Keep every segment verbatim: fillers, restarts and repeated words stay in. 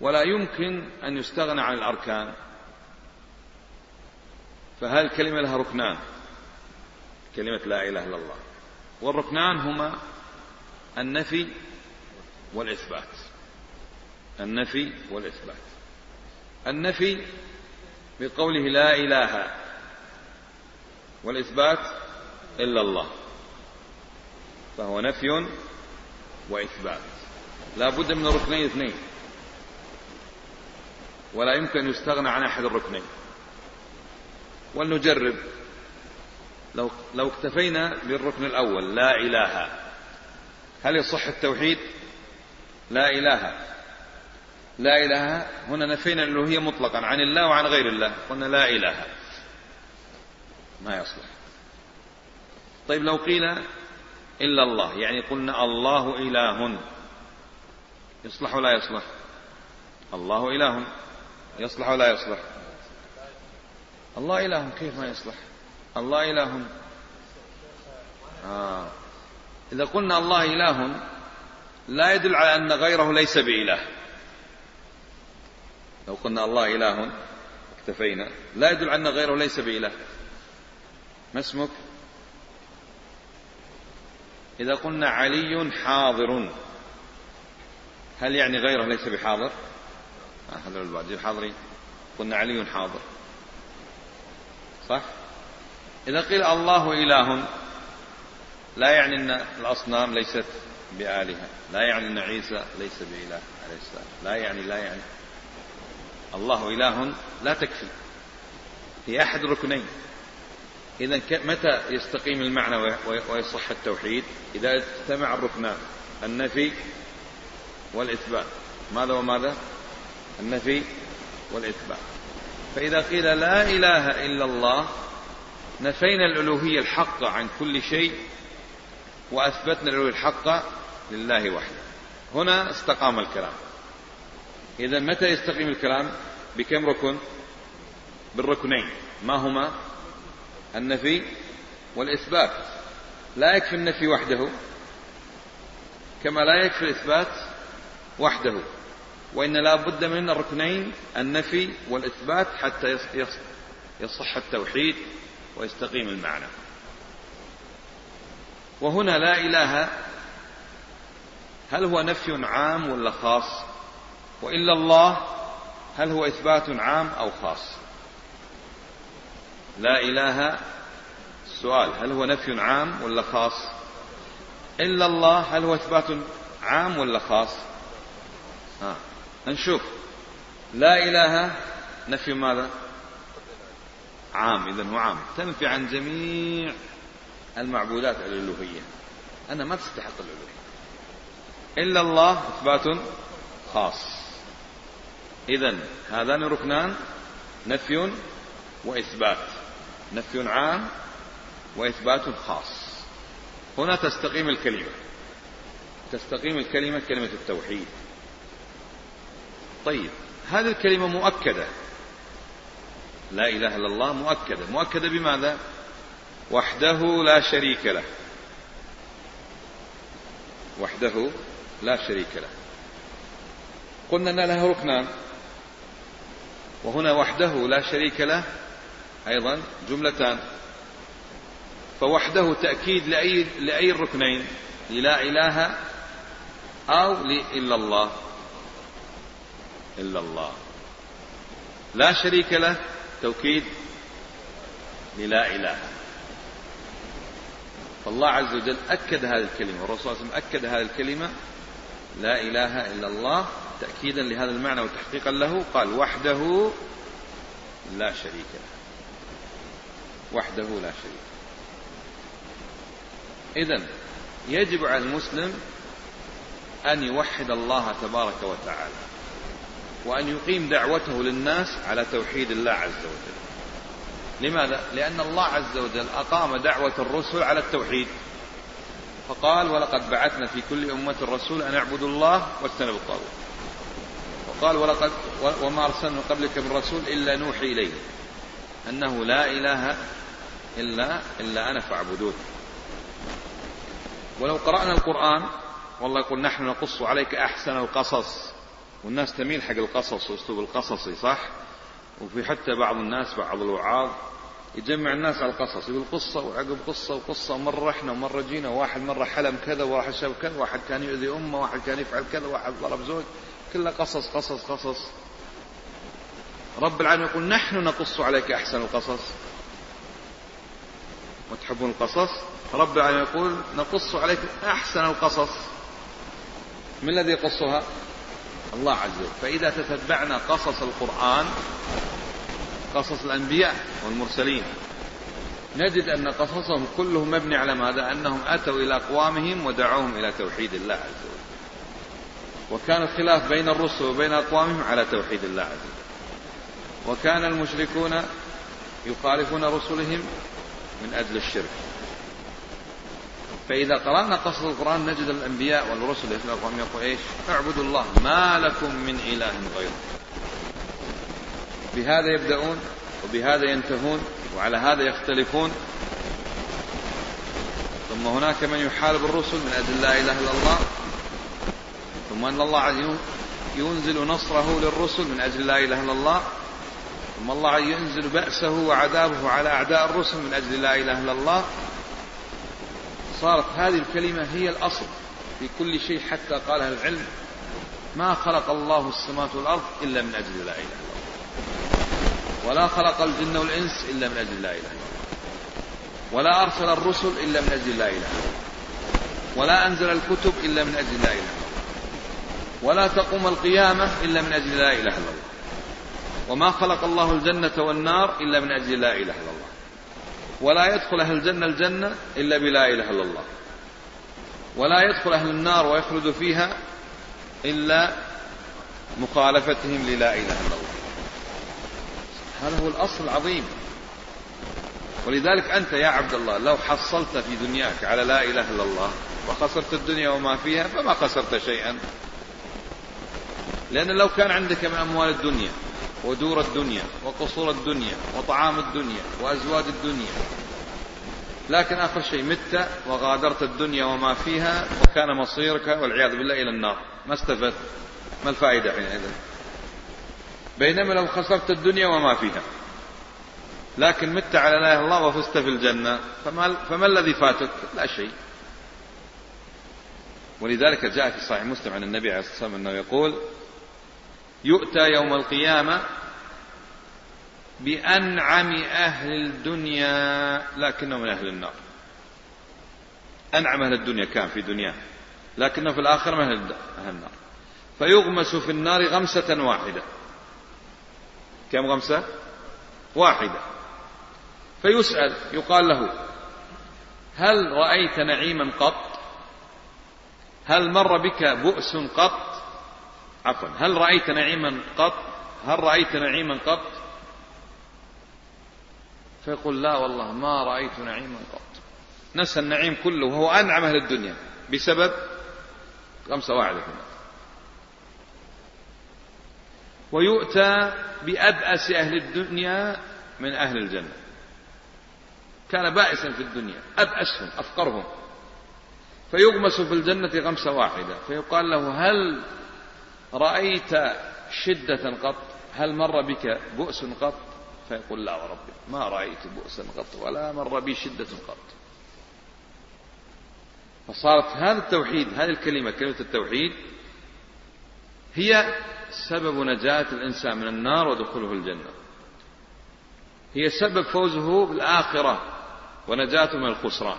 ولا يمكن أن يستغنى عن الأركان، فهل الكلمة لها ركنان، كلمة لا إله إلا الله، والركنان هما النفي والإثبات. النفي والإثبات. النفي بقوله لا إله، والإثبات إلا الله، فهو نفي وإثبات، لا بد من ركنين اثنين، ولا يمكن أن يستغنى عن أحد الركنين. ولنجرب، لو, لو اكتفينا بالركن الأول لا إله، هل يصح التوحيد؟ لا إله، لا إله، هنا نفينا الألوهية مطلقا عن الله وعن غير الله، قلنا لا إله، ما يصلح. طيب لو قيل إلا الله، يعني قلنا الله إله، يصلح ولا يصلح؟ الله إله يصلح ولا يصلح؟ الله إله كيف ما يصلح؟ الله إله. آه. إذا قلنا الله إله لا يدل على أن غيره ليس بإله. لو قلنا الله إله اكتفينا، لا يدل على أن غيره ليس بإله. ما اسمك؟ إذا قلنا علي حاضر، هل يعني غيره ليس بحاضر؟ هذا البعض حاضرين، قلنا علي حاضر، صح؟ إذا قيل الله إله لا يعني أن الأصنام ليست بآلهة، لا يعني أن عيسى ليس بإله عليه السلام، لا يعني لا يعني الله إله لا تكفي، هي أحد الركنين. إذن متى يستقيم المعنى ويصح التوحيد؟ إذا اجتمع الركنان النفي والإثبات. ماذا وماذا؟ النفي والإثبات. فإذا قيل لا إله إلا الله نفينا الألوهية الحق عن كل شيء وأثبتنا الألوهية الحق لله وحده، هنا استقام الكلام. إذا متى يستقيم الكلام؟ بكم ركن؟ بالركنين. ما هما؟ النفي والإثبات. لا يكفي النفي وحده كما لا يكفي الإثبات وحده، وإن لا بد من الركنين النفي والإثبات حتى يصح التوحيد ويستقيم المعنى. وهنا لا إله هل هو نفي عام ولا خاص؟ وإلا الله هل هو إثبات عام أو خاص؟ لا إله السؤال هل هو نفي عام ولا خاص؟ إلا الله هل هو إثبات عام ولا خاص؟ ها نشوف. لا إله نفي ماذا؟ عام، إذن هو عام، تنفي عن جميع المعبودات الألوهية، أنا ما تستحق الألوهية. إلا الله إثبات خاص. إذن هذان ركنان نفي وإثبات، نفي عام وإثبات خاص. هنا تستقيم الكلمة، تستقيم الكلمة كلمة التوحيد. طيب هذه الكلمة مؤكدة، لا إله إلا الله مؤكدة. مؤكدة بماذا؟ وحده لا شريك له، وحده لا شريك له. قلنا أن لها ركنان، وهنا وحده لا شريك له أيضا جملتان، فوحده تأكيد لأي, لأي الركنين؟ للا إله أو إلا الله؟ إلا الله. لا شريك له توكيد للا إله. فالله عز وجل أكد هذه الكلمة، والرسول صلى الله عليه وسلم أكد هذه الكلمة لا إله إلا الله تأكيدا لهذا المعنى وتحقيقا له. قال وحده لا شريك له، وحده لا شريك. إذن يجب على المسلم أن يوحد الله تبارك وتعالى، وأن يقيم دعوته للناس على توحيد الله عز وجل. لماذا؟ لأن الله عز وجل أقام دعوة الرسل على التوحيد، فقال ولقد بعثنا في كل أمة رسول أن اعبدوا الله واجتنبوا الطاغوت، وقال ولقد وما أرسلنا قبلك من رسول إلا نوحي إليه أنه لا إله إلا, إلا أنا فاعبدون. ولو قرأنا القرآن والله يقول نحن نقص عليك أحسن القصص والناس تميل حق القصص وأسلوب القصصي، صح؟ وفي حتى بعض الناس بعض الوعاظ يجمع الناس على القصص، يقول قصة وعقب قصة وقصة، مرة رحنا ومرة جينا، واحد مرة حلم كذا وواحد شاف كذا، واحد كان يؤذي أمه، واحد كان يفعل كذا، واحد ضرب زوج، كلها قصص قصص قصص. رب العالمين يقول نحن نقص عليك أحسن القصص. وتحبون القصص؟ رب العالمين يقول نقص عليك أحسن القصص. من الذي يقصها؟ الله عز وجل. فإذا تتبعنا قصص القرآن، قصص الأنبياء والمرسلين، نجد أن قصصهم كلهم مبني على ماذا؟ أنهم أتوا إلى أقوامهم ودعوهم إلى توحيد الله عز وجل. وكان الخلاف بين الرسل وبين أقوامهم على توحيد الله عز وجل. وكان المشركون يخالفون رسلهم من أجل الشرك. فإذا قرأنا قصص القرآن نجد الأنبياء والرسل يقول إيش؟ اعبدوا الله ما لكم من إله غيره. بهذا يبدأون وبهذا ينتهون وعلى هذا يختلفون. ثم هناك من يحارب الرسل من أجل لا إله إلا الله، ثم أن الله عز ينزل نصره للرسل من أجل لا إله إلا الله، ثم الله ينزل بأسه وعذابه على أعداء الرسل من أجل لا إله إلا الله. صارت هذه الكلمة هي الأصل في كل شيء، حتى قالها العلم ما خلق الله السماوات والأرض إلا من أجل لا إله إلا الله، ولا خلق الجن والإنس إلا من أجل لا إله إلا الله، ولا أرسل الرسل إلا من أجل لا إله إلا الله، ولا أنزل الكتب إلا من أجل لا إله إلا الله، ولا تقوم القيامة إلا من أجل لا إله إلا الله، وما خلق الله الجنة والنار إلا من أجل لا إله إلا الله، ولا يدخل أهل الجنة الجنة إلا بلا إله إلا الله، ولا يدخل أهل النار ويخلد فيها إلا مخالفتهم للا إله إلا الله. هذا هو الأصل العظيم. ولذلك أنت يا عبد الله لو حصلت في دنياك على لا إله إلا الله وخسرت الدنيا وما فيها فما خسرت شيئا، لأن لو كان عندك من أموال الدنيا ودور الدنيا وقصور الدنيا وطعام الدنيا وأزواج الدنيا، لكن آخر شيء مت وغادرت الدنيا وما فيها وكان مصيرك والعياذ بالله إلى النار، ما استفدت، ما الفائدة حينئذ؟ بينما لو خسرت الدنيا وما فيها لكن مت على لا إله إلا الله وفزت في الجنة فما, فما الذي فاتك؟ لا شيء. ولذلك جاء في صحيح مسلم عن النبي عليه الصلاة والسلام أنه يقول يؤتى يوم القيامة بأنعم أهل الدنيا لكنه من أهل النار. أنعم أهل الدنيا كان في دنياه لكنه في الآخرة من أهل النار، فيغمس في النار غمسة واحدة. كم غمسة؟ واحدة. فيسأل يقال له هل رأيت نعيما قط؟ هل مر بك بؤس قط؟ عفوا هل رأيت نعيما قط؟ هل رأيت نعيما قط؟ فيقول لا والله ما رأيت نعيما قط. نسى النعيم كله وهو أنعم أهل الدنيا بسبب غمسة واحدة. ويؤتى بأبأس أهل الدنيا من أهل الجنة، كان بائسا في الدنيا أبأسهم أفقرهم، فيغمس في الجنة غمسة واحدة فيقال له هل رأيت شدة قط؟ هل مر بك بؤس قط؟ فيقول لا وربي ما رأيت بؤسا قط ولا مر بي شدة قط. فصارت هذا التوحيد، هذه الكلمة كلمة التوحيد هي سبب نجاة الإنسان من النار ودخوله الجنة، هي سبب فوزه بالآخرة ونجاته من الخسران.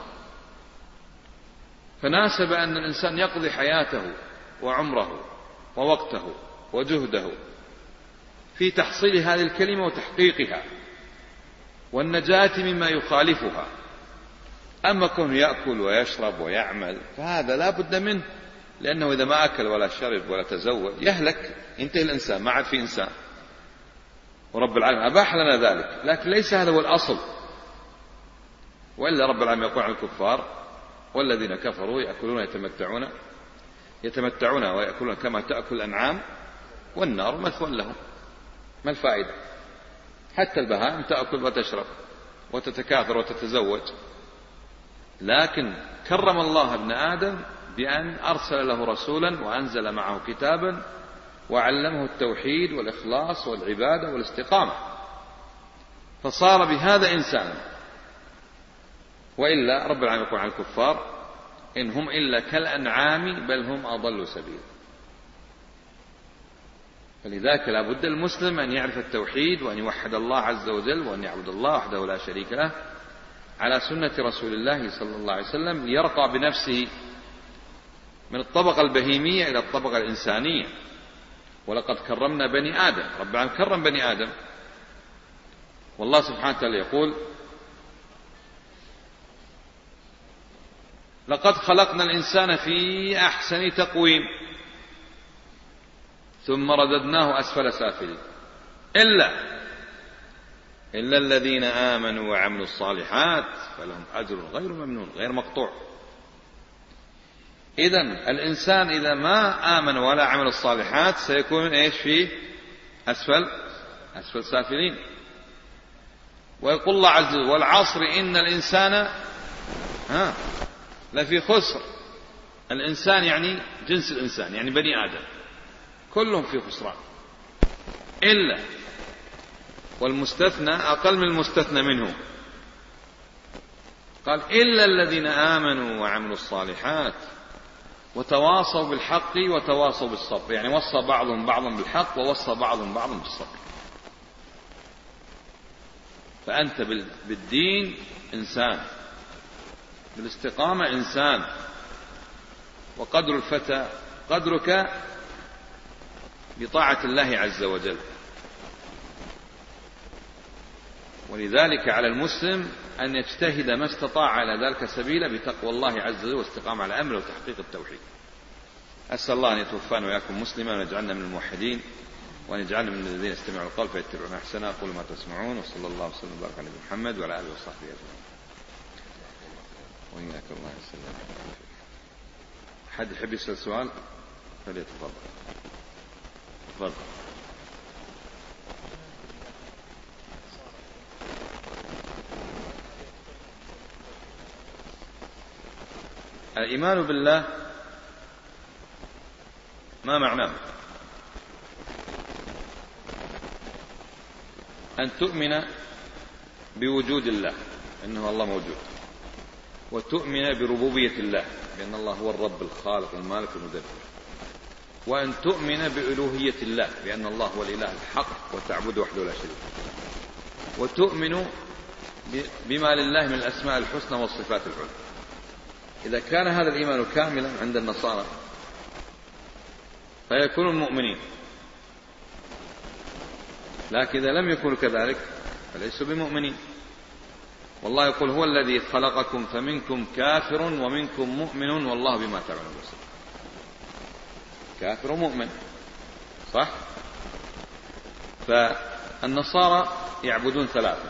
فناسب أن الإنسان يقضي حياته وعمره ووقته وجهده في تحصيل هذه الكلمة وتحقيقها والنجاة مما يخالفها. أما كونه يأكل ويشرب ويعمل فهذا لا بد منه، لأنه إذا ما أكل ولا شرب ولا تزوج يهلك، ينتهي الإنسان، ما عاد في إنسان. ورب العالمين أباح لنا ذلك، لكن ليس هذا هو الأصل. وإلا رب العالمين يقول عن الكفار والذين كفروا يأكلون يتمتعون يتمتعون ويأكلون كما تأكل الأنعام والنار مثوى لهم. ما الفائدة؟ حتى البهائم تأكل وتشرب وتتكاثر وتتزوج، لكن كرم الله ابن آدم بأن أرسل له رسولا وأنزل معه كتابا وعلمه التوحيد والإخلاص والعبادة والاستقامة، فصار بهذا إنسانا. وإلا رب العالمين يقول عن الكفار إن هم إلا كالأنعام بل هم أضل سبيلا. فلذلك لا بد المسلم أن يعرف التوحيد وأن يوحد الله عز وجل وأن يعبد الله وحده لا شريك له على سنة رسول الله صلى الله عليه وسلم، ليرقى بنفسه من الطبقة البهيمية إلى الطبقة الإنسانية. ولقد كرمنا بني آدم، رب العالمين كرم بني آدم. والله سبحانه وتعالى يقول لقد خلقنا الإنسان في أحسن تقويم ثم رددناه أسفل سافلين إلا إلا الذين آمنوا وعملوا الصالحات فلهم أجر غير ممنون غير مقطوع. إذن الإنسان إذا ما آمن ولا عمل الصالحات سيكون إيش فيه؟ أسفل أسفل سافلين. ويقول الله عز وجل والعصر إن الإنسان ها لفي خسر. الإنسان يعني جنس الإنسان، يعني بني آدم كلهم في خسران إلا، والمستثنى أقل من المستثنى منه، قال إلا الذين آمنوا وعملوا الصالحات وتواصوا بالحق وتواصوا بالصبر، يعني وصى بعضهم بعضا بالحق ووصى بعضهم بعضا بالصبر. فأنت بالدين إنسان، بالاستقامة إنسان، وقدر الفتى قدرك بطاعة الله عز وجل. ولذلك على المسلم أن يجتهد ما استطاع على ذلك سبيلا بتقوى الله عز وجل واستقامة على أمره وتحقيق التوحيد. أسأل الله أن يتوفانا وإياكم مسلما ويجعلنا من الموحدين وأن يجعلنا من الذين يستمعون القول فيتبعون أحسنه. أقول ما تسمعون وصلى الله وسلم وبارك على محمد وعلى آله وصحبه أجمعين. وإياك الله يسلم. حد يحب يسأل سؤال فليتفضل. تفضل. الإيمان بالله ما معناه؟ أن تؤمن بوجود الله أنه الله موجود، وتؤمن بربوبية الله بأن الله هو الرب الخالق المالك المدبر، وأن تؤمن بألوهية الله بأن الله هو الإله الحق وتعبده وحده لا شريك له، وتؤمن بما لله من الأسماء الحسنى والصفات العلى. إذا كان هذا الإيمان كاملا عند النصارى فيكونوا المؤمنين، لكن إذا لم يكونوا كذلك فليسوا بمؤمنين. والله يقول هو الذي خلقكم فمنكم كافر ومنكم مؤمن والله بما تعملون بصير. كافر ومؤمن صح؟ فالنصارى يعبدون ثلاثة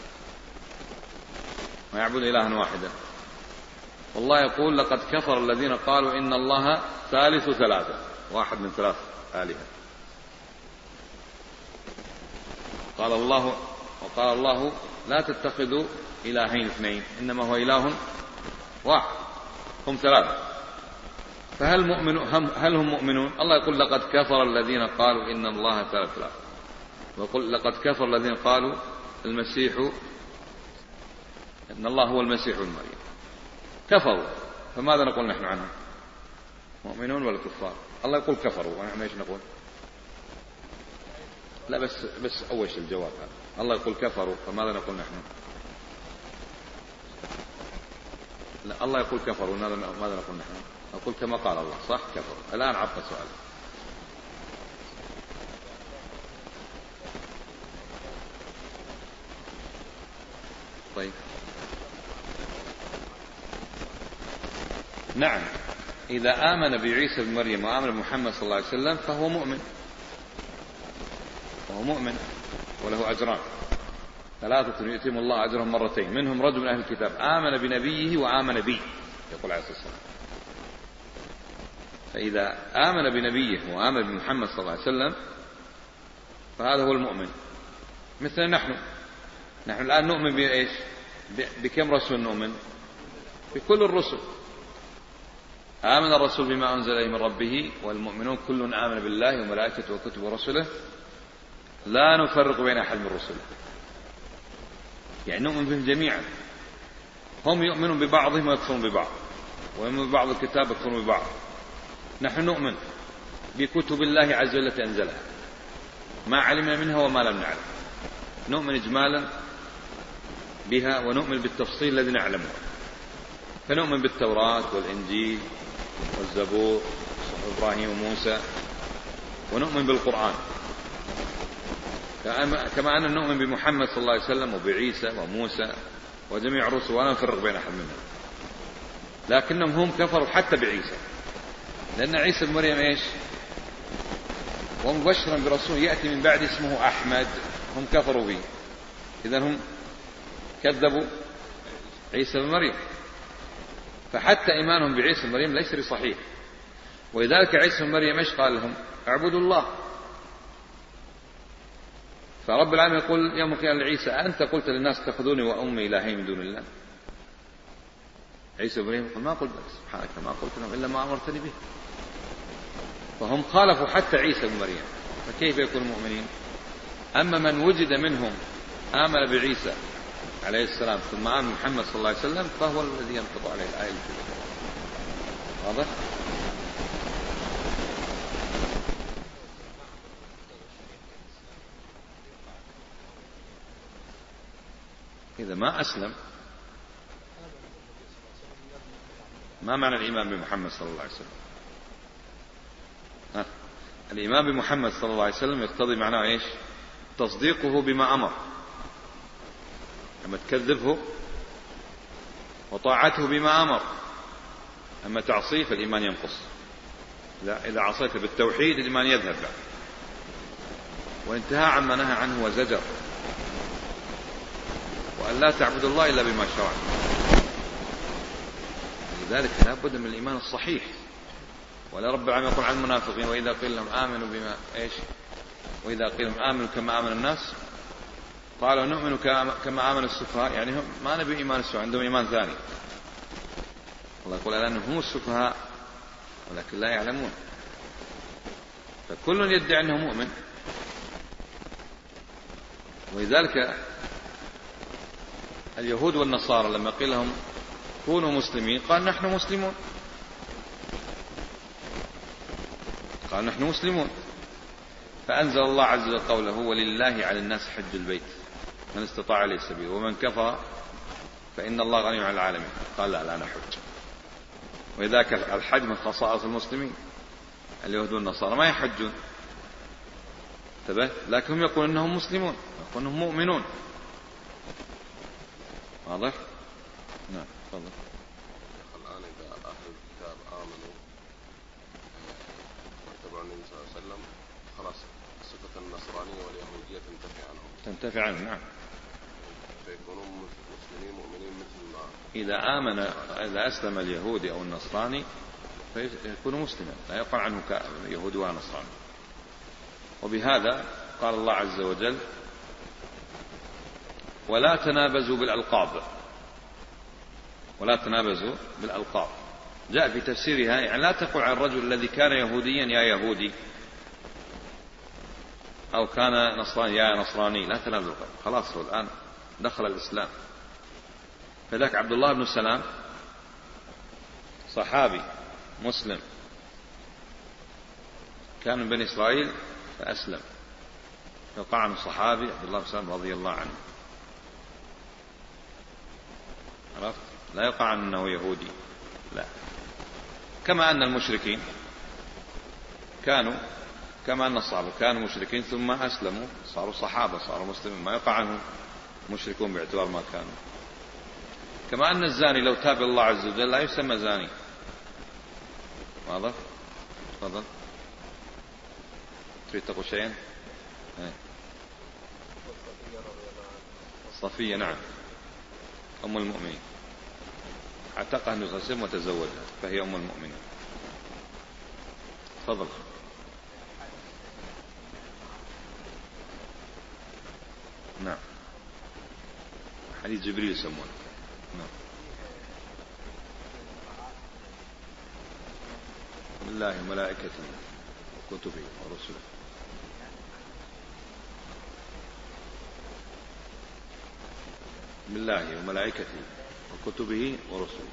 ويعبدون إلها واحدا. والله يقول لقد كفر الذين قالوا إن الله ثالث ثلاثة، واحد من ثلاث آلهة. قال الله وقال الله لا تتخذوا إلهين اثنين إنما هو إله واحد، هم ثلاثة. فهل مؤمن هل هم مؤمنون؟ الله يقول لقد كفر الذين قالوا إن الله ثالث ثلاثة، ويقول لقد كفر الذين قالوا المسيح إن الله هو المسيح ابن مريم. كفروا، فماذا نقول نحن عنهم؟ مؤمنون ولا كفار؟ الله يقول كفروا، ونحن ايش نقول؟ لا بس بس أول شيء الجواب هذا. الله يقول كفروا، فماذا نقول نحن؟ لا الله يقول كفروا، ماذا نقول نحن؟ نقول كما قال الله صح كفروا. الآن عبق سؤال. طيب نعم، إذا آمن بعيسى بن مريم وآمن بمحمد صلى الله عليه وسلم فهو مؤمن، فهو مؤمن وله أجران، ثلاثة يؤتيهم الله أجرهم مرتين، منهم رجل من أهل الكتاب آمن بنبيه وآمن بي، يقول عليه الصلاة والسلام. فإذا آمن بنبيه وآمن بمحمد صلى الله عليه وسلم فهذا هو المؤمن. مثل نحن نحن الآن نؤمن بإيش؟ بكم رسول نؤمن؟ بكل الرسل. آمن الرسول بما أنزل إليه من ربه والمؤمنون كل آمن بالله وملائكته وكتبه ورسله لا نفرق بين أحد من رسله، يعني نؤمن بهم جميعا. هم يؤمنون ببعضهم ويكفرون ببعض، ويؤمنون ببعض الكتاب ويكفرون ببعض. نحن نؤمن بكتب الله عز وجل التي أنزلها، ما علمنا منها وما لم نعلم، نؤمن إجمالا بها ونؤمن بالتفصيل الذي نعلمه. فنؤمن بالتوراة والإنجيل والزبور وإبراهيم وموسى، ونؤمن بالقرآن، كما أن نؤمن بمحمد صلى الله عليه وسلم وبعيسى وموسى وجميع الرسل ولا نفرق بين أحد منهم. لكنهم هم كفروا حتى بعيسى، لأن عيسى بن مريم إيش؟ ومبشرا برسول يأتي من بعد اسمه أحمد، هم كفروا به، إذن هم كذبوا عيسى بن مريم. فحتى إيمانهم بعيسى بن مريم ليس بصحيح. ولذلك عيسى بن مريم إيش قال لهم؟ اعبدوا الله. فرب العالمين يقول يوم القيامة لعيسى أنت قلت للناس اتخذوني وأمي إلهين من دون الله. عيسى بن مريم يقول ما قلت سبحانك ما قلت لهم إلا ما أمرتني به. فهم خالفوا حتى عيسى بن مريم، فكيف يكونوا مؤمنين؟ أما من وجد منهم آمن بعيسى عليه السلام ثم آمن محمد صلى الله عليه وسلم فهو الذي ينطبق عليه الآية الكريمة. واضح؟ إذا ما أسلم ما معنى الإيمان بمحمد صلى الله عليه وسلم؟ ها. الإيمان بمحمد صلى الله عليه وسلم يقتضي معناه إيش؟ تصديقه بما أمر، أما تكذبه، وطاعته بما أمر، أما تعصيه فالإيمان ينقص. إذا عصيت بالتوحيد الإيمان يذهب بعد، وانتهى عما نهى عنه وزجر، وأن لا تعبد الله إلا بما شرع. لذلك لا بد من الإيمان الصحيح. ولا رب العالمين يقول عن المنافقين وإذا قيل لهم آمنوا بما إيش وإذا قيل لهم آمنوا كما آمن الناس قالوا نؤمن كما آمن السفهاء، يعني هم ما نبي إيمان السفهاء، عندهم إيمان ثاني. الله يقول لأنهم هم السفهاء ولكن لا يعلمون. فكل يدعي أنه مؤمن. ولذلك اليهود والنصارى لما قيل لهم كونوا مسلمين قال نحن مسلمون، قال نحن مسلمون. فأنزل الله عز وجل قوله ولله على الناس حج البيت من استطاع إليه سبيل ومن كفر فإن الله غني عن العالمين. قال لا لا نحج. وذاك الحج من خصائص المسلمين. اليهود والنصارى ما يحجون، لكن هم يقولون أنهم مسلمون، يقولون أنهم مؤمنون. واضح؟ نعم تفضل. الآن إذا أهل الكتاب آمنوا واتبعوا النبي صلى الله عليه وسلم خلاص صفة النصرانية واليهودية تنتفي عنهم. تنتفي عنهم نعم. فيكونوا مسلمين مؤمنين مثل ما إذا آمن إذا أسلم اليهودي أو النصراني فيكون مسلما لا يقع عنه كيهودي ولا نصراني. وبهذا قال الله عز وجل ولا تنابزوا بالألقاب. ولا تنابزوا بالألقاب جاء في تفسيرها يعني لا تقول عن الرجل الذي كان يهوديا يا يهودي أو كان نصراني يا نصراني، لا تنابزوا. خلاص هو الآن دخل الإسلام. فذاك عبد الله بن سلام صحابي مسلم كان من بني إسرائيل فأسلم، فقع عنه الصحابي عبد الله بن سلام رضي الله عنه. عرفت؟ لا يقع عنه أنه يهودي، لا. كما أن المشركين كانوا كما أن الصحابة كانوا مشركين ثم أسلموا صاروا صحابة صاروا مسلمين، ما يقع عنهم مشركون باعتبار ما كانوا. كما أن الزاني لو تاب الله عز وجل لا يسمى زاني. واضح؟ تفضل. تريد تقول شيئا؟ صفية نعم أم المؤمنين، اعتقها النبي صلى الله عليه وسلم وتزوجها فهي أم المؤمنين. تفضل. نعم حديث جبريل يسمونه. نعم بالله وملائكته وكتبه ورسله. بالله وملائكته وكتبه ورسله.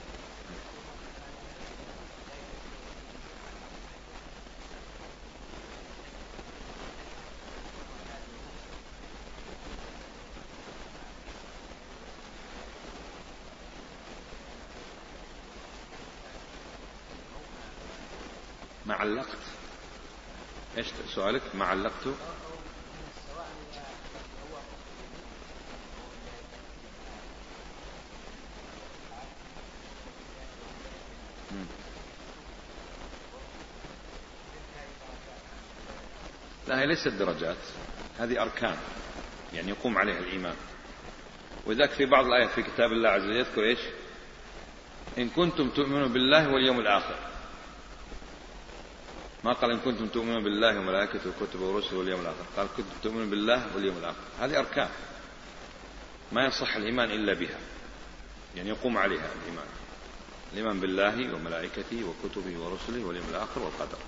ما علقت؟ ايش سؤالك؟ ما علقت؟ لا، هي ليست درجات، هذه أركان يعني يقوم عليها الإيمان. وذاك في بعض الآيات في كتاب الله عز وجل يذكر إيش؟ إن كنتم تؤمنون بالله واليوم الآخر. ما قال إن كنتم تؤمنون بالله وملائكته وكتبه ورسله واليوم الآخر، قال كنتم تؤمنون بالله واليوم الآخر. هذه أركان ما يصح الإيمان إلا بها، يعني يقوم عليها الإيمان. الإيمان بالله وملائكته وكتبه ورسله واليوم الآخر والقدر.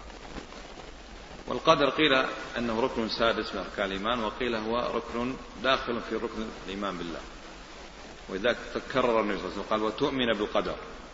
والقدر قيل أنه ركن سادس من أركان الإيمان، وقيل هو ركن داخل في ركن الإيمان بالله. وإذا تكرر النبي صلى الله عليه وسلم قال وتؤمن بالقدر.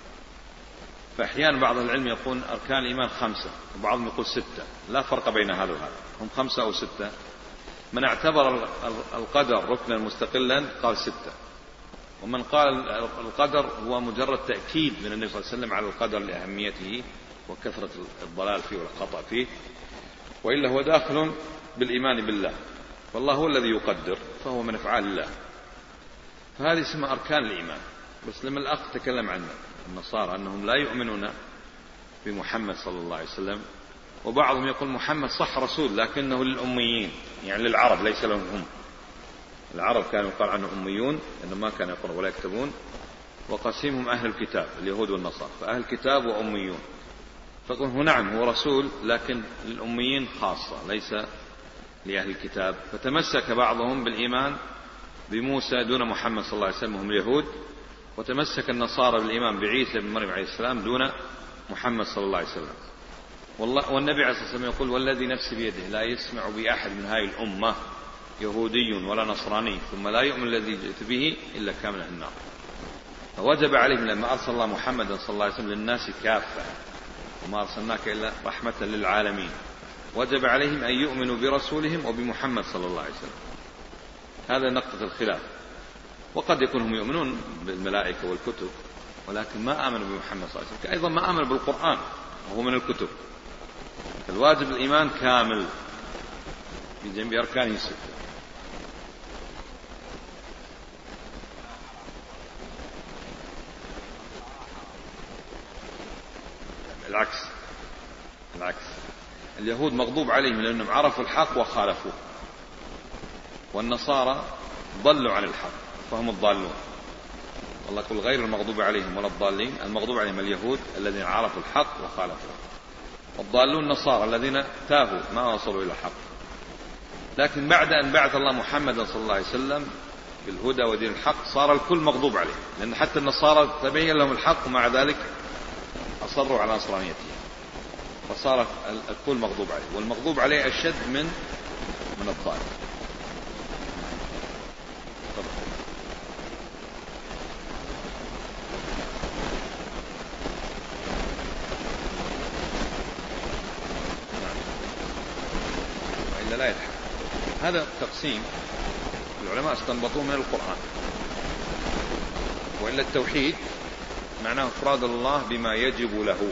فأحيانا بعض العلم يقول أركان الإيمان خمسة، وبعضهم يقول ستة، لا فرق بين هذا وهذا، هم خمسة أو ستة. من اعتبر القدر ركنا مستقلا قال ستة، ومن قال القدر هو مجرد تأكيد من النبي صلى الله عليه وسلم على القدر لأهميته وكثرة الضلال فيه والخطأ فيه، وإلا هو داخل بالإيمان بالله، والله هو الذي يقدر، فهو من أفعال الله. فهذه اسمها أركان الإيمان. بس لما الأخ تكلم عن النصارى أنهم لا يؤمنون بمحمد صلى الله عليه وسلم، وبعضهم يقول محمد صح رسول لكنه للأميين، يعني للعرب ليس لهم هم. العرب كانوا يقال عنهم أميون لأنهم ما كانوا يقرؤون ولا يكتبون، وقسيمهم أهل الكتاب اليهود والنصارى، فأهل الكتاب وأميون. فقل هو نعم هو رسول لكن للأميين خاصة ليس لأهل الكتاب. فتمسك بعضهم بالإيمان بموسى دون محمد صلى الله عليه وسلم هم اليهود، وتمسك النصارى بالإيمان بعيسى بن مريم عليه السلام دون محمد صلى الله عليه وسلم. والله والنبي عليه الصلاة والسلام يقول والذي نفسي بيده لا يسمع بأحد من هذه الأمة يهودي ولا نصراني ثم لا يؤمن الذي جئت به إلا كان من أهل النار. فوجب عليهم لما أرسل الله محمدا صلى الله عليه وسلم للناس كافة وما أرسلناك إلا رحمة للعالمين، وجب عليهم أن يؤمنوا برسولهم وبمحمد صلى الله عليه وسلم. هذا نقطة الخلاف. وقد يكون هم يؤمنون بالملائكة والكتب ولكن ما آمنوا بمحمد صلى الله عليه وسلم، أيضا ما آمنوا بالقرآن وهو من الكتب. فالواجب الإيمان كامل بجميع أركانه الستة. العكس العكس اليهود مغضوب عليهم لأنهم عرفوا الحق وخالفوه، والنصارى ضلوا عن الحق فهم الضالون. والله يقول غير المغضوب عليهم ولا الضالين، المغضوب عليهم اليهود الذين عرفوا الحق وخالفوه، والضالون النصارى الذين تاهوا ما وصلوا إلى الحق. لكن بعد أن بعث الله محمدا صلى الله عليه وسلم بالهدى ودين الحق صار الكل مغضوب عليه، لأن حتى النصارى تبين لهم الحق ومع ذلك أصروا على نصرانيته، فصار الكل مغضوب عليه، والمغضوب عليه أشد من من الضال. وإلا لا يلحق. هذا تقسيم العلماء استنبطوه من القرآن. وإلا التوحيد معناه إفراد الله بما يجب له.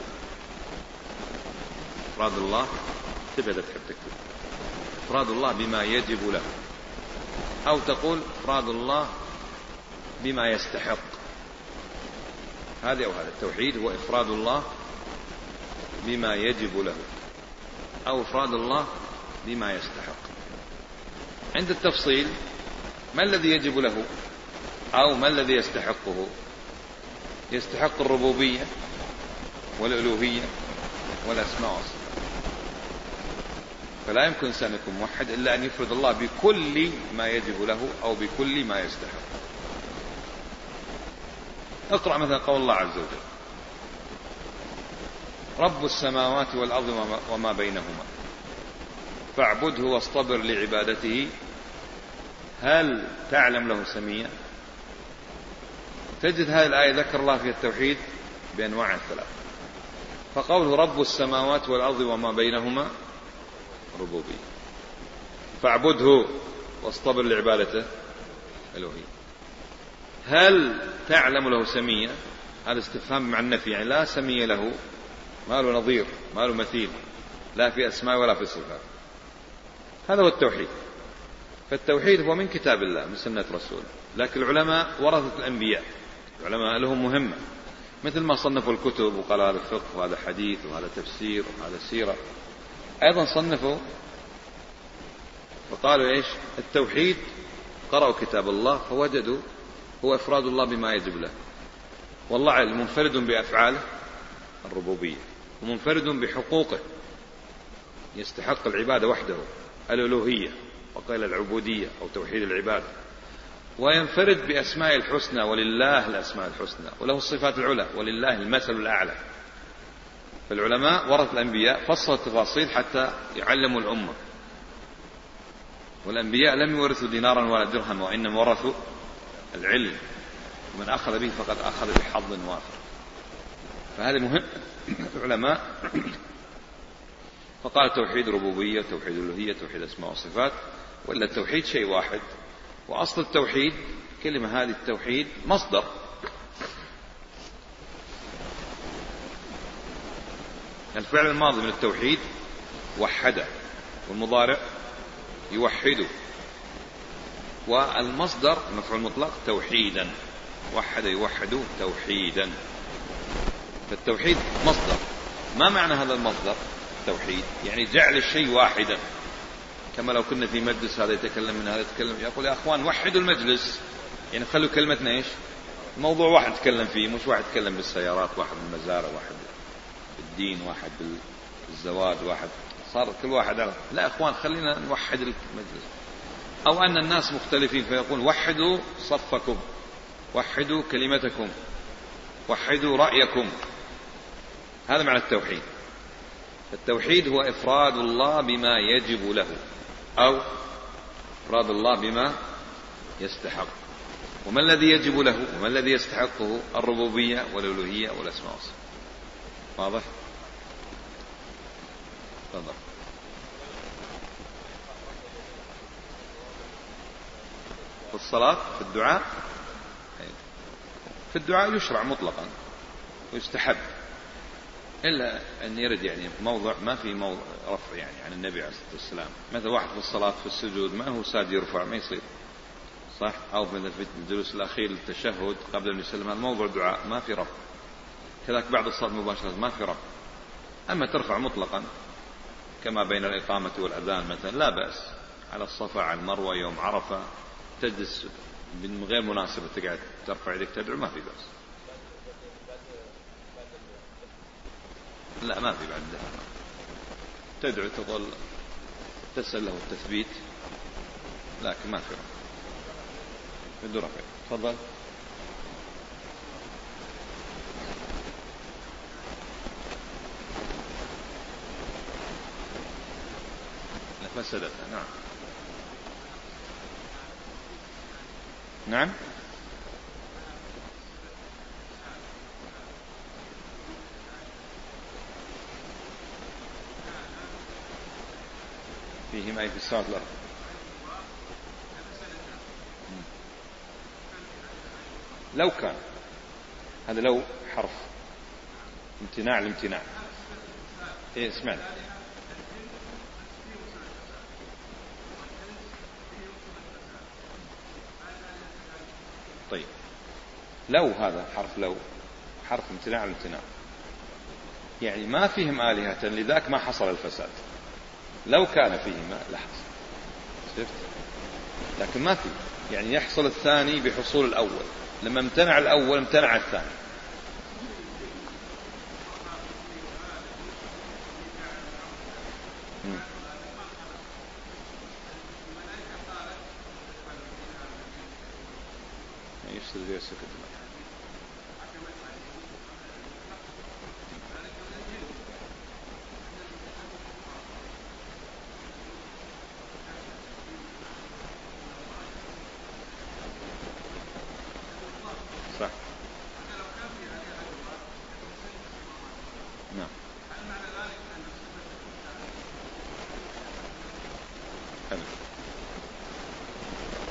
إفراد الله تبدأ تحب تكتب إفراد الله بما يجب له، أو تقول إفراد الله بما يستحق. هذا أو هذا. التوحيد هو إفراد الله بما يجب له أو إفراد الله بما يستحق. عند التفصيل ما الذي يجب له أو ما الذي يستحقه؟ يستحق الربوبية والألوهية والأسماء والصفات. فلا يمكن إنسان يكون موحد إلا أن يفرد الله بكل ما يجب له أو بكل ما يستحق. اقرأ مثلا قول الله عز وجل رب السماوات والأرض وما بينهما فاعبده واصطبر لعبادته هل تعلم له سميا؟ تجد هذه الآية ذكر الله في التوحيد بأنواع الثلاث. فقوله رب السماوات والأرض وما بينهما ربوبية، فاعبده واصطبر لعبادته الوهية. هل تعلم له سميا؟ هذا استفهام مع النفي، يعني لا سمي له، ما له نظير، ما له مثيل، لا في أسماء ولا في صفات. هذا هو التوحيد. فالتوحيد هو من كتاب الله من سنة رسوله، لكن العلماء ورثة الأنبياء، العلماء لهم مهمة، مثل ما صنفوا الكتب وقالوا هذا فقه وهذا حديث وهذا تفسير وهذا سيرة، أيضا صنفوا فقالوا إيش؟ التوحيد قرأوا كتاب الله فوجدوا هو إفراد الله بما يجب له، والله منفرد بأفعاله الربوبية، ومنفرد بحقوقه يستحق العبادة وحده الألوهية وقيل العبودية أو توحيد العبادة، وينفرد بأسماء الحسنى، ولله الأسماء الحسنى وله الصفات العلى ولله المثل الأعلى. فالعلماء ورث الأنبياء فصلوا التفاصيل حتى يعلموا الأمة، والأنبياء لم يورثوا دينارا ولا درهم، وإنما ورثوا العلم، ومن أخذ به فقد أخذ بحظ وافر. فهذا مهم العلماء. فقال توحيد ربوبية، توحيد الألوهية، توحيد أسماء وصفات، وإلا التوحيد شيء واحد. وأصل التوحيد كلمة هذه التوحيد مصدر، الفعل الماضي من التوحيد وحده، والمضارع يوحده، والمصدر المفعول المطلق توحيدا، وحد يوحد توحيدا. فالتوحيد مصدر. ما معنى هذا المصدر؟ التوحيد يعني جعل الشيء واحدا، كما لو كنا في مجلس هذا يتكلم من هذا يتكلم، يقول يا أخوان وحدوا المجلس، يعني خلوا كلمتنا إيش؟ موضوع واحد نتكلم فيه، مش واحد يتكلم بالسيارات، واحد بالمزارع، واحد بالدين، واحد بالزواج، واحد صار كل واحد على. لا أخوان خلينا نوحد المجلس. أو أن الناس مختلفين فيقول وحدوا صفكم، وحدوا كلمتكم، وحدوا رأيكم. هذا معنى التوحيد. التوحيد هو إفراد الله بما يجب له، أو إفراد الله بما يستحق. وما الذي يجب له وما الذي يستحقه؟ الربوبية والألوهية والأسماء والصفات. واضح؟ تفضل. في الصلاة في الدعاء، في الدعاء يشرع مطلقا ويستحب، إلا أن يرد يعني موضع ما في موضع رفع يعني عن النبي عليه الصلاة والسلام. مثل واحد في الصلاة في السجود ما هو ساجد يرفع، ما يصير صح، أو مثل في الجلوس الأخير للتشهد قبل أن يسلم، هذا موضع دعاء ما في رفع. كذلك بعد الصلاة مباشرة ما في رفع. أما ترفع مطلقا كما بين الإقامة والأذان مثلا لا بأس، على الصفا على المروة يوم عرفة تجلس من غير مناسبة تقعد ترفع يدك تدعو ما في بأس. لا ما في بعد تدعو تظل تسأل له التثبيت، لكن ما في بده رفع. تفضل. فسدتها. نعم نعم فيهما أي في السماوات والأرض. لو كان هذا لو حرف امتناع الامتناع. ايه اسمعني. طيب لو هذا حرف لو حرف امتناع الامتناع، يعني ما فيهم آلهة لذاك ما حصل الفساد. لو كان فيهما لحظة شفت، لكن ما في، يعني يحصل الثاني بحصول الأول. لما امتنع الأول امتنع الثاني. يفسد بها السكت.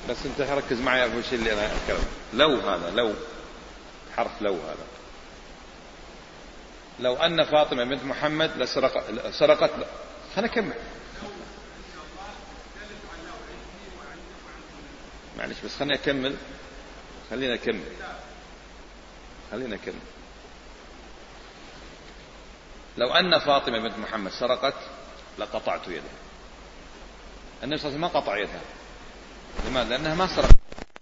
بس أنت ركز معي أول شيء اللي أنا أتكلم. لو هذا لو حرف لو هذا، لو أن فاطمة بنت محمد لسرق سرقت. خلنا نكمل معلش بس خلينا أكمل خلينا أكمل خلينا أكمل لو أن فاطمة بنت محمد سرقت لقطعت يدها. النبي صلى الله عليه وسلم ما قطع يدها. لماذا؟ لأنها ما سرقت.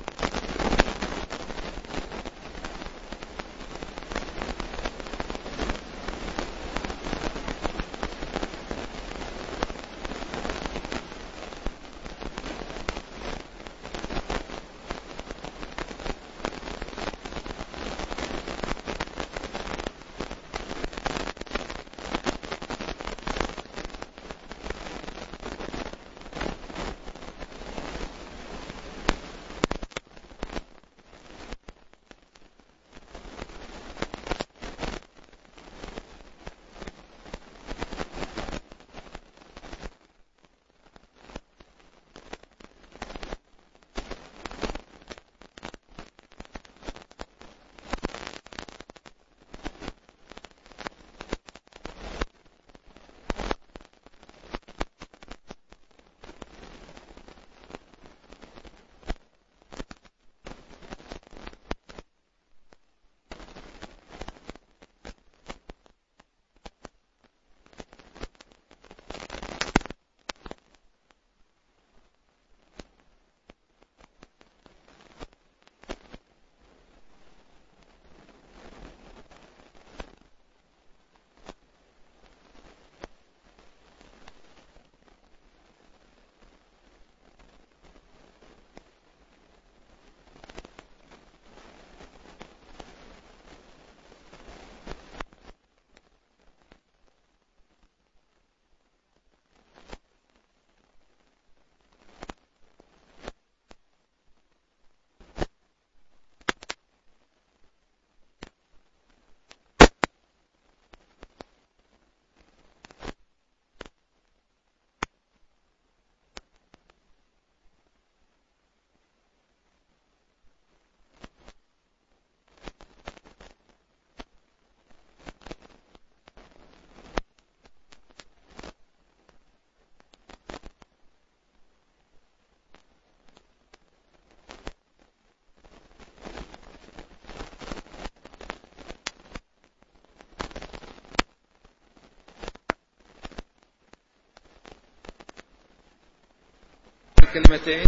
كلمتين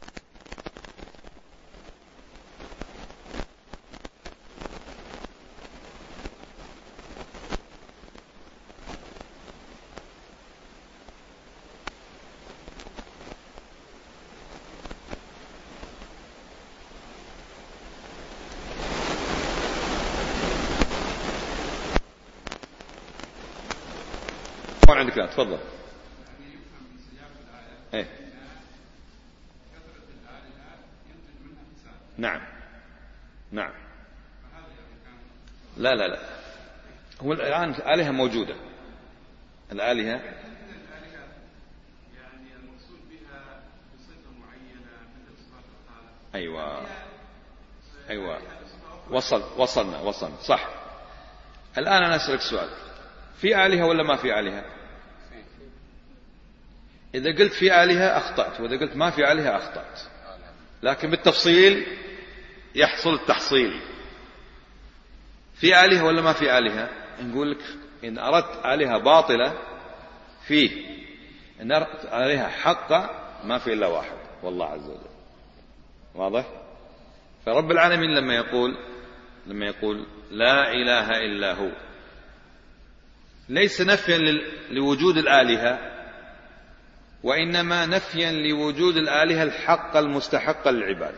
عندك. لا تفضل. ايه نعم نعم. لا لا لا هو الآن الآلهة موجودة. الآلهة أيوة أيوة وصل وصلنا وصلنا صح. الآن أنا أسألك سؤال، في آلهة ولا ما في آلهة؟ إذا قلت في آلهة أخطأت، وإذا قلت ما في آلهة أخطأت، لكن بالتفصيل يحصل التحصيل. في آلهة ولا ما في آلهة؟ نقول لك إن أردت آلهة باطلة فيه، إن أردت آلهة حقة ما في إلا واحد، والله عز وجل. واضح؟ فرب العالمين لما يقول لما يقول لا إله إلا هو، ليس نفيا لوجود الآلهة، وإنما نفيا لوجود الآلهة الحق المستحقة للعبادة.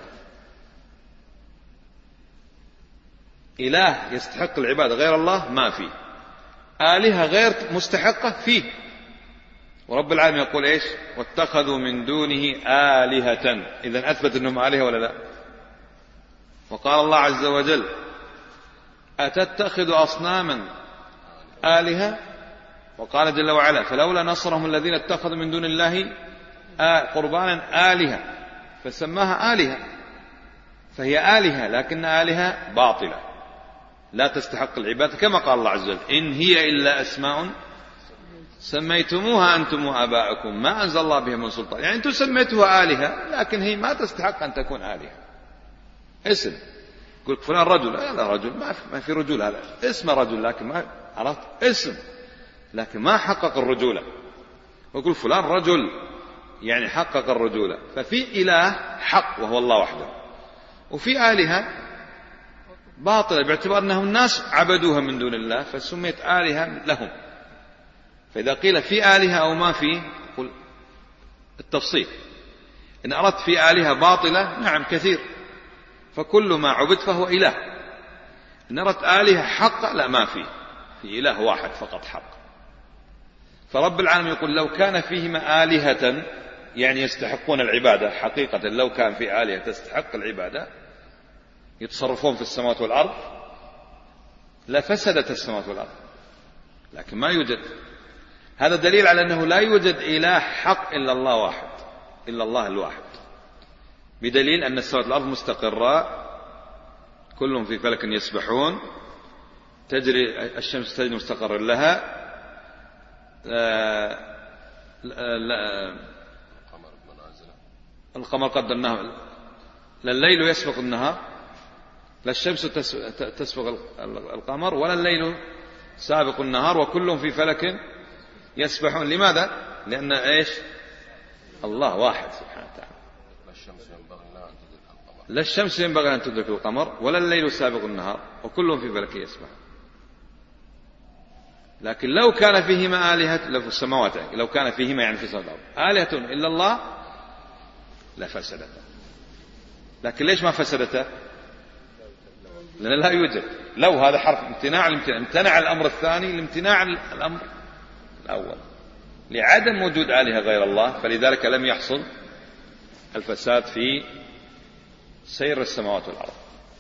إله يستحق العبادة غير الله ما فيه، آلهة غير مستحقة فيه. ورب العالمين يقول إيش؟ واتخذوا من دونه آلهة. إذن أثبت أنهم آلهة ولا لا؟ وقال الله عز وجل أتتخذ أصناما آلهة، وقال جل وعلا فلولا نصرهم الذين اتخذوا من دون الله قربانا آلهة. فسماها آلهة، فهي آلهة لكن آلهة باطلة لا تستحق العبادة، كما قال الله عز وجل: إن هي إلا أسماء سميتموها أنتم وآباؤكم ما أنزل الله بها من سلطان. يعني أنتم سميتوها آلهة لكن هي ما تستحق أن تكون آلهة. اسم يقول فلان رجل، لا رجل ما في رجول، هذا اسم رجل لكن ما عرفت اسم لكن ما حقق الرجولة. ويقول فلان رجل يعني حقق الرجولة. ففي إله حق وهو الله وحده، وفي آلهة باطلة باعتبار أنهم الناس عبدوها من دون الله فسميت آلهة لهم. فإذا قيل في آلهة أو ما في، قل التفصيل. إن أردت في آلهة باطلة نعم كثير، فكل ما عبد فهو إله. إن أردت آلهة حق لا ما في، في إله واحد فقط حق. فرب العالمين يقول: لو كان فيهما آلهة يعني يستحقون العبادة حقيقة، لو كان في آلهة تستحق العبادة يتصرفون في السماوات والأرض لفسدت السماوات والأرض، لكن ما يوجد. هذا دليل على أنه لا يوجد إله حق إلا الله واحد، إلا الله الواحد، بدليل أن السماوات والأرض مستقرة كلهم في فلك يسبحون، تجري الشمس تجري مستقر لها، لا لا القمر قدرناه، لا الليل يسبق النهار، لا الشمس تسبق القمر ولا الليل سابق النهار، وكلهم في فلك يسبحون. لماذا؟ لأن إيش؟ الله واحد سبحانه وتعالى. لا الشمس ينبغي أن تدرك القمر ولا الليل سابق النهار، وكلهم في فلك يسبحون. لكن لو كان فيهما آلهة، لو في السماوات، لو كان فيهما يعني في السماوات آلهة إلا الله لفسدتا. لكن ليش ما فسدتا؟ لأن لا يوجد. لو هذا حرف امتناع، امتنع الأمر الثاني لامتناع الأمر الأول، لعدم وجود آلهة غير الله، فلذلك لم يحصل الفساد في سير السماوات والأرض.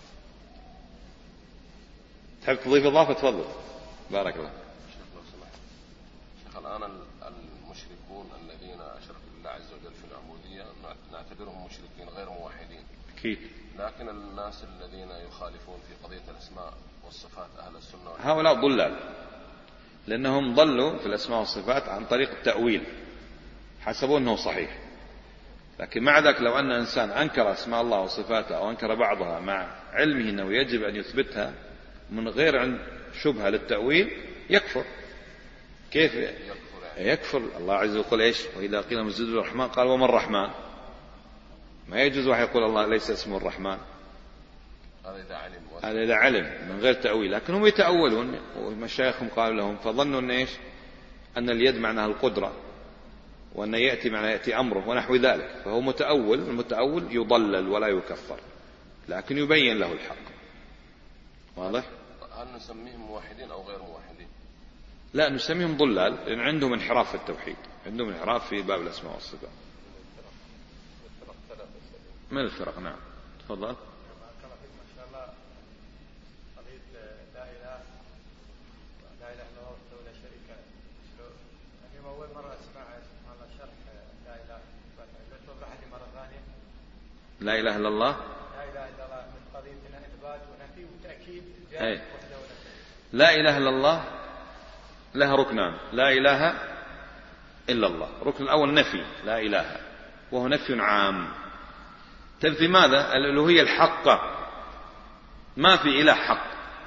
تحب تضيف إضافة؟ تفضل. بارك الله. شيخ الآن المشركون الذين أشركوا بالله عز وجل في العبودية نعتبرهم مشركين غير موحدين أكيد، لكن الناس الذين يخالفون في قضية الأسماء والصفات أهل السنة هؤلاء ضلال، لأنهم ضلوا في الأسماء والصفات عن طريق التأويل، حسبوا أنه صحيح. لكن مع ذلك لو أن إنسان أنكر أسماء الله وصفاته أو أنكر بعضها مع علمه أنه يجب أن يثبتها من غير شبهة للتأويل يكفر. كيف يكفر؟ الله عز وجل يقول إيش؟ وإذا قيل اسجدوا للرحمن قال وما الرحمن. ما يجوز واحد يقول الله ليس اسمه الرحمن، هذا إذا علم من غير تأويل. لكن هم يتأولون، ومشايخهم قالوا لهم فظنوا أن إيش؟ أن اليد معناها القدرة، وأن يأتي معناه يأتي أمره ونحو ذلك. فهو متأول، المتأول يضلل ولا يكفر، لكن يبين له الحق. واضح؟ هل نسميهم موحدين أو غير موحدين؟ لا، نسميهم ضلال، لأن عندهم انحراف في التوحيد، عندهم انحراف في باب الأسماء والصفات. من الفرق؟ نعم تفضل. لا إله إلا الله، لا إله إلا الله من قضية إثبات ونفي وتأكيد. أي لا إله إلا الله لها ركنان: لا إله إلا الله، ركن الأول نفي لا إله، وهو نفي عام. تنفي ماذا؟ الألوهية الحقة، ما في إله حق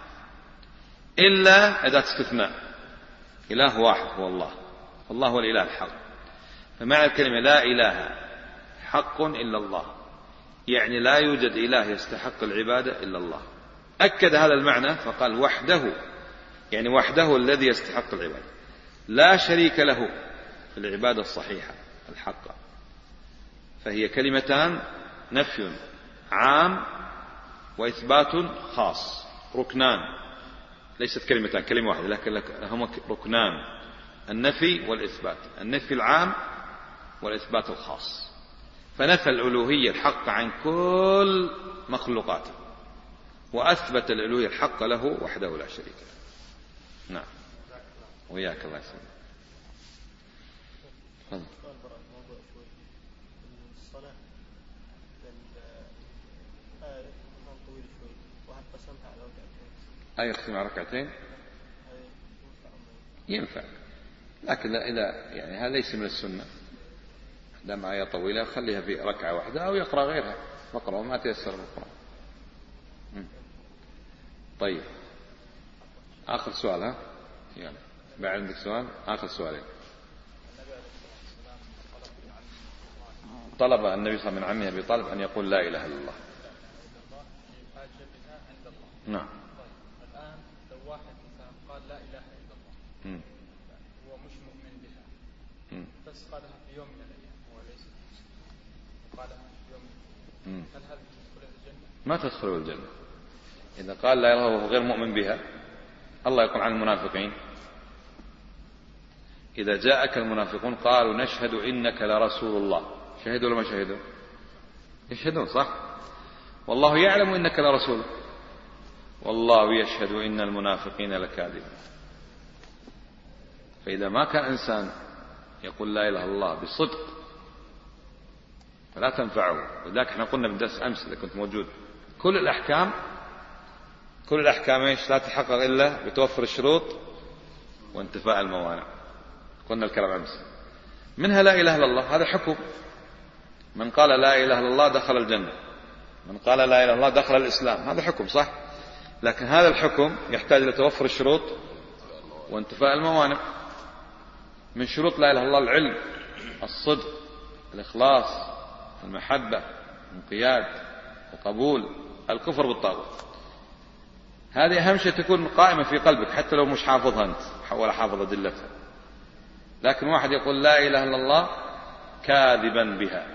إلا أداة استثناء، إله واحد هو الله، الله هو الإله الحق. فمعنى الكلمة لا إله حق إلا الله يعني لا يوجد إله يستحق العبادة إلا الله. أكد هذا المعنى فقال وحده، يعني وحده الذي يستحق العبادة، لا شريك له في العبادة الصحيحة الحقة. فهي كلمتان: نفي عام وإثبات خاص، ركنان، ليست كلمتان، كلمة واحدة، لكن هما ركنان: النفي والإثبات، النفي العام والإثبات الخاص. فنفى الألوهية الحق عن كل مخلوقاته، وأثبت الألوهية الحق له وحده لا شريك له. نعم وياك الله يسلمك. الصلاة طويل شوي واحد قسمها على ركعتين. أي يقسم على ركعتين ينفع، لكن لا إذا يعني هذا ليس من السنة، دام آية طويلة خليها في ركعة واحدة أو يقرأ غيرها فقرأ وما تيسر القرآن. طيب آخر سؤال. ها يعني بعد عندك سؤال؟ آخر سؤالين. طلب النبي صلى الله عليه وسلم من عمه أبي طالب أن يقول لا إله إلا الله. نعم. الآن لو واحد مثلا قال لا إله إلا الله هو مش مؤمن بها بس قالها في يوم من الأيام هو ليس قالها في يوم من الأيام، هل هذا تدخل الجنة؟ ما تدخل الجنة إذا قال لا إله وهو غير مؤمن بها. الله يقول عن المنافقين إذا جاءك المنافقون قالوا نشهد إنك لرسول الله. شهدوا ولا ما شهدوا؟ يشهدون صح؟ والله يعلم إنك لرسول والله يشهد إن المنافقين لكاذبون. فإذا ما كان إنسان يقول لا إله إلا الله بصدق فلا تنفعه. لذلك احنا قلنا بالدرس أمس إذا كنت موجود كل الأحكام كل الأحكام إيش لا تحقق إلا بتوفر الشروط وانتفاء الموانع. قلنا الكلام أمس منها لا إله إلا الله. هذا حكم، من قال لا إله إلا الله دخل الجنة، من قال لا إله إلا الله دخل الإسلام. هذا حكم صح، لكن هذا الحكم يحتاج إلى توفر الشروط وانتفاء الموانع. من شروط لا إله إلا الله العلم، الصدق، الإخلاص، المحبة، الانقياد، القبول، الكفر بالطاغوت. هذه أهم شيء تكون قائمة في قلبك حتى لو مش حافظها أنت ولا حافظ أدلتها. لكن واحد يقول لا إله إلا الله كاذبا بها،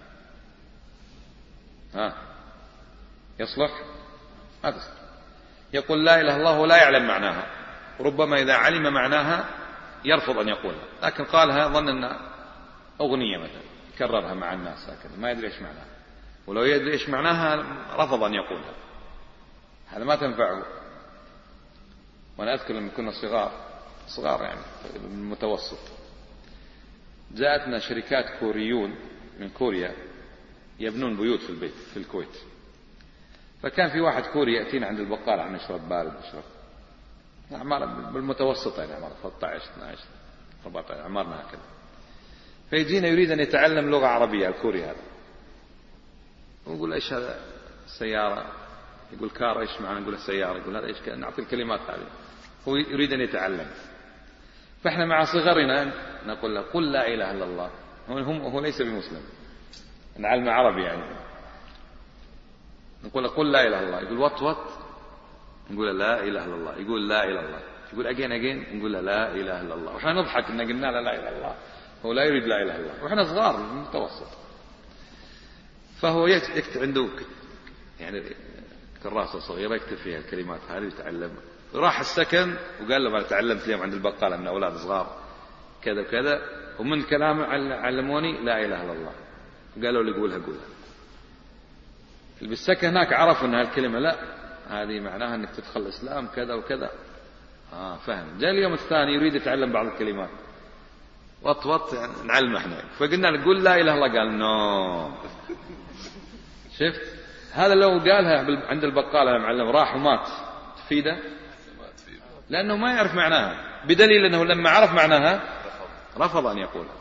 ها يصلح؟ ما تصلح. يقول لا إله إلا الله ولا يعلم معناها، ربما إذا علم معناها يرفض أن يقولها، لكن قالها ظن أنها أغنية مثلا كررها مع الناس هكذا ما يدري إيش معناها، ولو يدري إيش معناها رفض أن يقولها. هذا ما تنفعه. وأنا أذكر لما كنا صغار صغار يعني المتوسط جاءتنا شركات كوريون من كوريا يبنون بيوت في البيت في الكويت. فكان في واحد كوري يأتينا عند البقال عن نشرب بارد نشرب أعمار بالمتوسط يعني أعمار ثلاثة عشر اثنا عشر أربعة عشر أعمارنا هكذا. فيجينا يريد أن يتعلم لغة عربية الكوري هذا، ونقول إيش هذا سيارة، يقول كار إيش معنى، نقول السيارة، يقول هذا إيش، نعطي الكلمات هذه. هو يريد أن يتعلم. فإحنا مع صغرنا نقول له قل لا إله إلا الله. هو هو ليس بمسلم، نعلم عربي يعني. نقول له قل لا إله إلا الله، يقول وات وات، نقول لا إله إلا الله، يقول لا إله إلا الله، يقول أجين أجين، نقول له لا إله إلا الله. وإحنا نضحك إن قلنا له لا إله إلا الله، هو لا يريد لا إله إلا الله، وإحنا صغار متوسط. فهو يكتب عنده يعني كراسة صغيرة يكتب فيها الكلمات هذه ويتعلم. راح السكن وقال له ما تعلمت اليوم عند البقالة من أولاد صغار كذا وكذا، ومن الكلام علموني لا إله إلا الله، قالوا لي قولها قولها. اللي بالسكن هناك عرفوا أن هالكلمة لا هذه معناها أنك تدخل الإسلام كذا وكذا. آه فهم. جاء اليوم الثاني يريد يتعلم بعض الكلمات وط وط يعني نعلم احنا، فقلنا نقول لا إله إلا الله، قال نو. شفت هذا لو قالها عند البقالة يا معلم راح ومات تفيده؟ لأنه ما يعرف معناها، بدليل أنه لما عرف معناها رفض أن يقولها.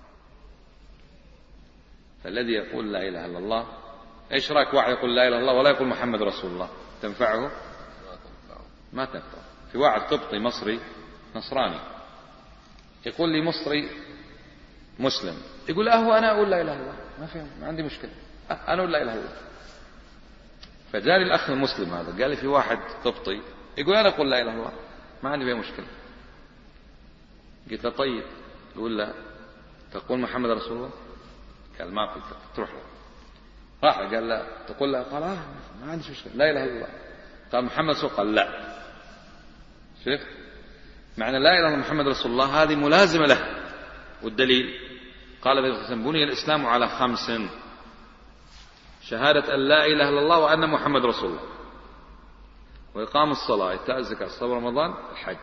فالذي يقول لا إله إلا الله، إيش رأيك واحد يقول لا إله إلا الله ولا يقول محمد رسول الله، تنفعه؟ ما تنفع. في واحد قبطي مصري نصراني يقول لي مصري مسلم، يقول أهو أنا أقول لا إله إلا الله، ما في ما عندي مشكلة، أنا أقول لا إله إلا الله. فجاني الأخ المسلم هذا قال لي في واحد قبطي يقول أنا أقول لا إله إلا الله ما عندي فيها مشكلة. قلت له طيب، يقول لا تقول محمد رسول الله؟ قال ما قلت لك، تروح له. راح قال لا تقول لا، قال آه ما عندي مشكلة لا إله إلا الله. قال محمد رسول الله؟ قال لا. شفت معنى لا إله إلا الله محمد رسول الله هذه ملازمة له. والدليل قال النبي صلى الله عليه وسلم بني الإسلام على خمس: شهادة أن لا إله إلا الله وأن محمد رسول الله، وإقام الصلاة، إيتاء الزكاة، صوم رمضان، الحج.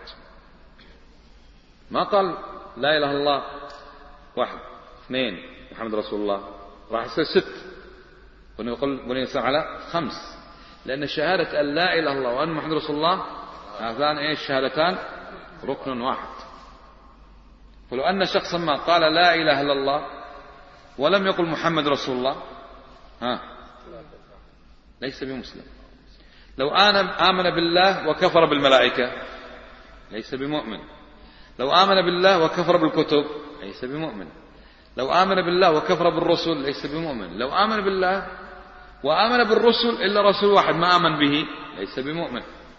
ما قال لا إله إلا الله واحد اثنين محمد رسول الله، راح يصير ست. بني على خمس، لأن شهادة أن لا إله إلا الله وأن محمد رسول الله هذان إيش شهادتان ركن واحد. فلو أن شخصا ما قال لا إله إلا الله ولم يقل محمد رسول الله ها ليس بمسلم. لو آمن بالله وكفر بالملائكة ليس بمؤمن. لو آمن بالله وكفر بالكتب ليس بمؤمن. لو آمن بالله وكفر بالرسل ليس بمؤمن. لو آمن بالله وآمن بالرسل إلا رسول واحد ما آمن به ليس بمؤمن.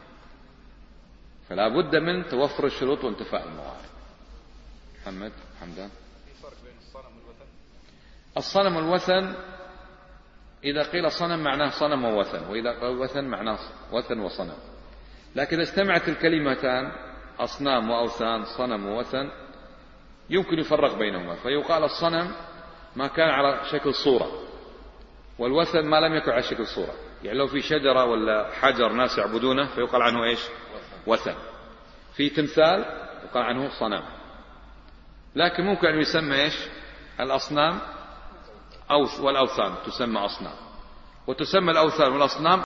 فلا بد من توفر الشروط وانتفاء الموارد. محمد حمدان. في فرق بين الصنم والوثن؟ الصنم والوثن إذا قيل صنم معناه صنم ووثن، وإذا قيل وثن معناه وثن وصنم. لكن إذا استمعت الكلمتان أصنام وأوثان صنم ووثن يمكن يفرق بينهما، فيقال الصنم ما كان على شكل صورة، والوثن ما لم يكن على شكل صورة. يعني لو في شجرة ولا حجر ناس يعبدونه فيقال عنه إيش؟ وثن. في تمثال يقال عنه صنم. لكن ممكن أن يسمى إيش؟ الأصنام أو والأوثان تسمى أصنام، وتسمى الأوثان والأصنام